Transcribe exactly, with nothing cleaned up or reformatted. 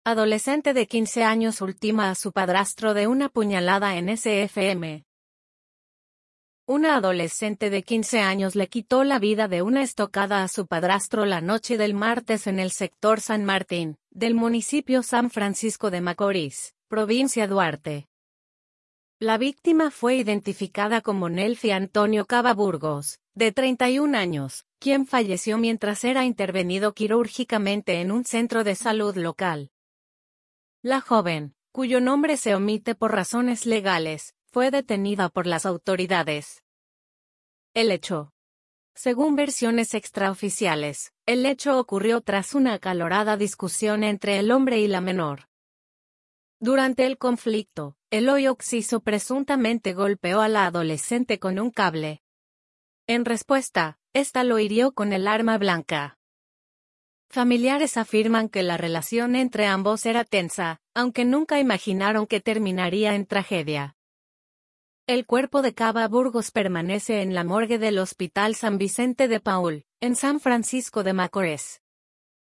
Adolescente de quince años ultima a su padrastro de una puñalada en S F M. Una adolescente de quince años le quitó la vida de una estocada a su padrastro la noche del martes en el sector San Martín, del municipio San Francisco de Macorís, provincia Duarte. La víctima fue identificada como Nelfi Antonio Cava Burgos, de treinta y un años, quien falleció mientras era intervenido quirúrgicamente en un centro de salud local. La joven, cuyo nombre se omite por razones legales, fue detenida por las autoridades. El hecho. Según versiones extraoficiales, el hecho ocurrió tras una acalorada discusión entre el hombre y la menor. Durante el conflicto, Eloy Oxiso presuntamente golpeó a la adolescente con un cable. En respuesta, ésta lo hirió con el arma blanca. Familiares afirman que la relación entre ambos era tensa, aunque nunca imaginaron que terminaría en tragedia. El cuerpo de Cava Burgos permanece en la morgue del Hospital San Vicente de Paúl, en San Francisco de Macorís.